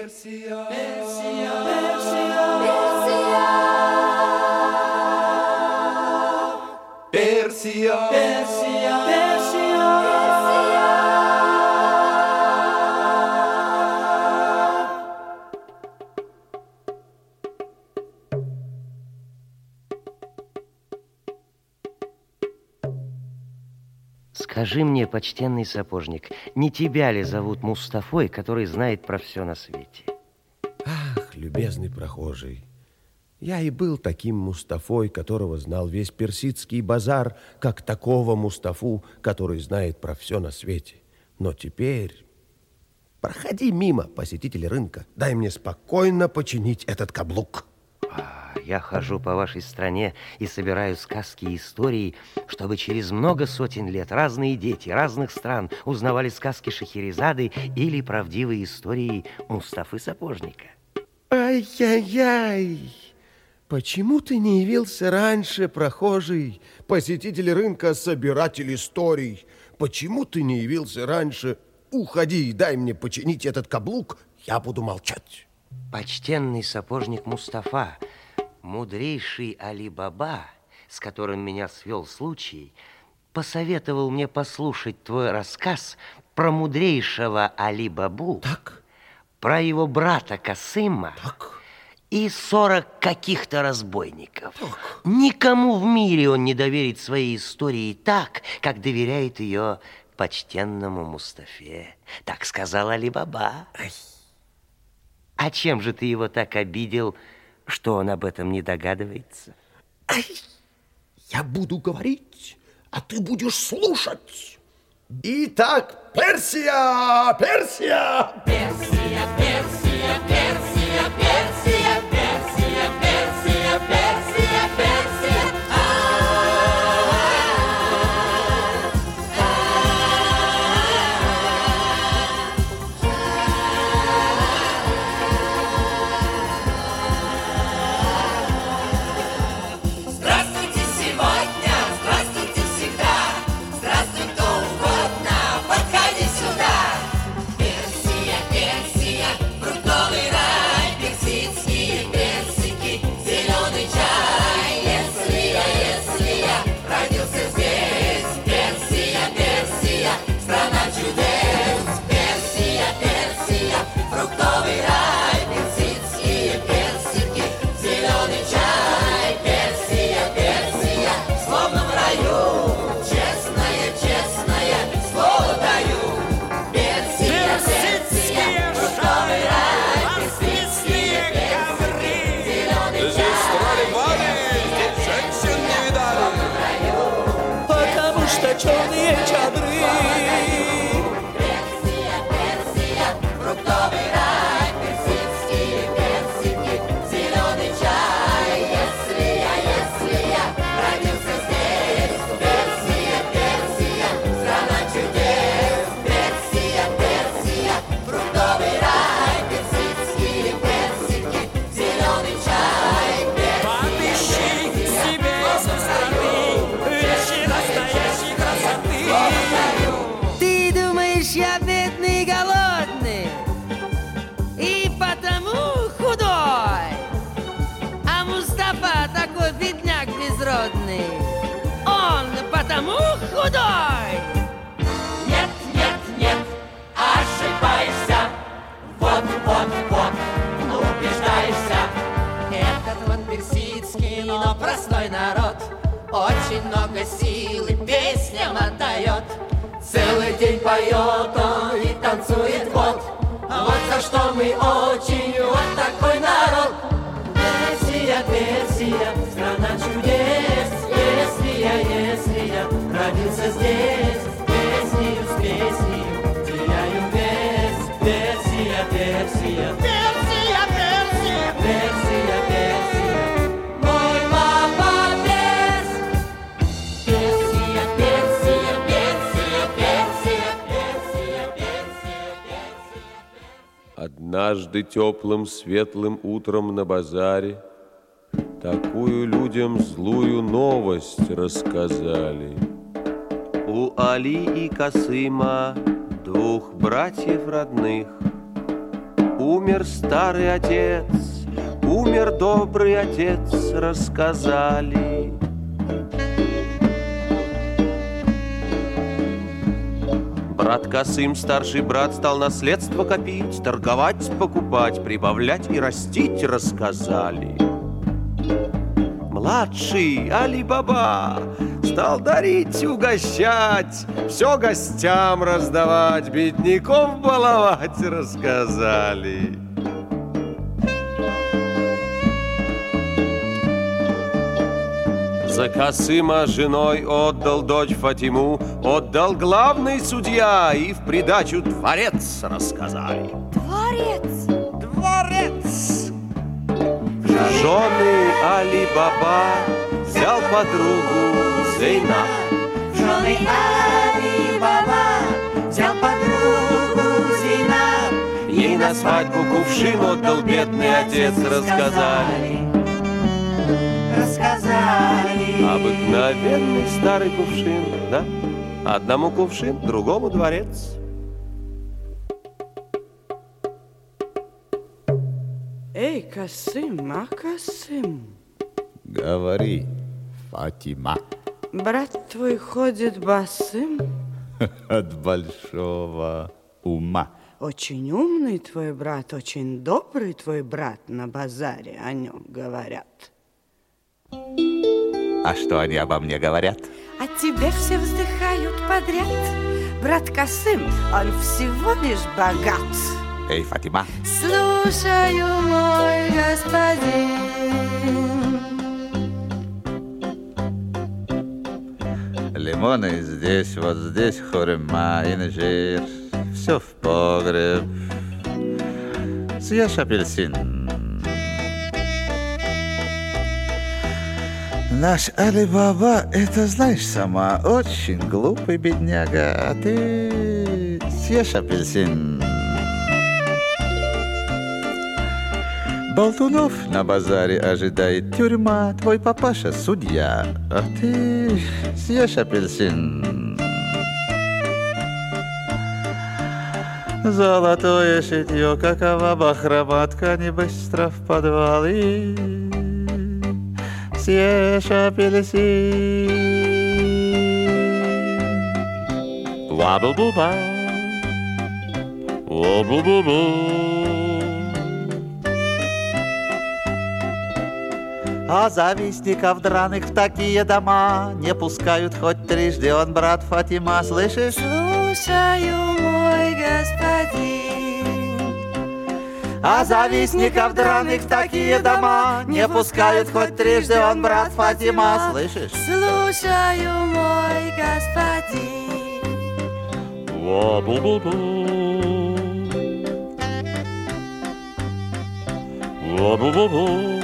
Персия, Персия, Персия, Персия, Персия, Персия, Скажи мне, почтенный сапожник, не тебя ли зовут Мустафой, который знает про все на свете? Ах, любезный прохожий, я и был таким Мустафой, которого знал весь персидский базар, как такого Мустафу, который знает про все на свете. Но теперь проходи мимо, посетитель рынка, дай мне спокойно починить этот каблук. Я хожу по вашей стране и собираю сказки и истории, чтобы через много сотен лет разные дети разных стран узнавали сказки Шахерезады или правдивые истории Мустафы Сапожника. Ай-яй-яй! Почему ты не явился раньше, прохожий, посетитель рынка, собиратель историй? Почему ты не явился раньше? Уходи и дай мне починить этот каблук, я буду молчать. Почтенный сапожник Мустафа, мудрейший Али-Баба, с которым меня свел случай, посоветовал мне послушать твой рассказ про мудрейшего Али-Бабу, Так. про его брата Касыма, Так. и 40 каких-то разбойников. Так. Никому в мире он не доверит своей истории так, как доверяет ее почтенному Мустафе. Так сказал Али-Баба. А чем же ты его так обидел, что он об этом не догадывается? Ай, я буду говорить, а ты будешь слушать. Итак, Персия, Персия! Персия, Персия, Персия, Персия, Персия, Персия, Персия, Персия. Здравствуйте сегодня, здравствуйте всегда, здравствуй кто угодно, подходи сюда. Персия, Персия, фруктовый рай, персидские персики, зеленый чай. Если я родился здесь, Персия, Персия, страна чудес. Персия, Персия, фруктовый рай, персидские персики, зеленый чай. Персия, Персия, словно в раю, честное, честное слово даю. Персия, Персия, фруктовый рай, персидские персики, зеленый чай. здесь женщин не видали. Потому что черные чадры. Персия, Персия, фруктовый рай, персидские персики, зеленый чай. Если я родился здесь, Персия, Персия, страна чудес. Персия, Персия, фруктовый рай, персидские персики, зеленый чай. Подыщи себе со стороны вещи настоящей красоты. Ты думаешь, я бедный и голодный, и потому худой? А Мустафа такой бедняк безродный, он потому худой? Нет, нет, нет, ошибаешься. Вот, ну убеждаешься. Этот вот персидский, но простой народ очень много сил и песням отдает. Целый день поет он и танцует вот. А вот за что мы очень вот такой народ. Персия, Персия, страна чудес. Если я родился здесь, песнею с песнею теряю вес. Персия, Персия, Персия, Персия, Персия, Персия, мой папа перс. Персия, Персия, Персия, Персия, Персия, Персия, Персия. Однажды теплым светлым утром на базаре такую людям злую новость рассказали. У Али и Касыма, двух братьев родных, умер старый отец, умер добрый отец, рассказали. Брат Касым, старший брат, стал наследство копить, торговать, покупать, прибавлять и растить, рассказали. Младший Али-Баба стал дарить, угощать, все гостям раздавать, бедняков баловать, рассказали. За Касыма женой отдал дочь Фатиму, отдал главный судья, и в придачу дворец, рассказали. Дворец! Дворец! Жены Али-Баба взял подругу Зейнаб. Жены Али-Баба взял подругу Зейнаб. Ей на свадьбу кувшин отдал бедный отец, рассказали. Обыкновенный старый кувшин, да? Одному кувшин, другому дворец. Эй, Касым, а Касым? Говори, Фатима. Брат твой ходит босым? От большого ума. Очень умный твой брат, очень добрый твой брат, на базаре о нем говорят. А что они обо мне говорят? О тебе все вздыхают подряд. Брат Касым, он всего лишь богат. Эй, Фатима. Слушаю, мой господин. Лимоны здесь, вот здесь хурма, инжир. Все в погреб. Съешь апельсин. Наш Али-Баба, это знаешь сама, очень глупый бедняга, а ты съешь апельсин. Болтунов на базаре ожидает тюрьма, твой папаша судья, а ты съешь апельсин. Золотое шитье, какова бахрома, ткани быстро в подвал и съешь апельсин. Ла-бу-бу-ба, ла-бу-бу-бу. А завистников драных в такие дома не пускают хоть трижды, он брат Фатима, слышишь? Слушаю, мой господин. А завистников драных в такие дома не пускают хоть трижды, он брат Фатима, слышишь? Слушаю, мой господин. Ла-бу-бу-бу, ла-бу-бу-бу.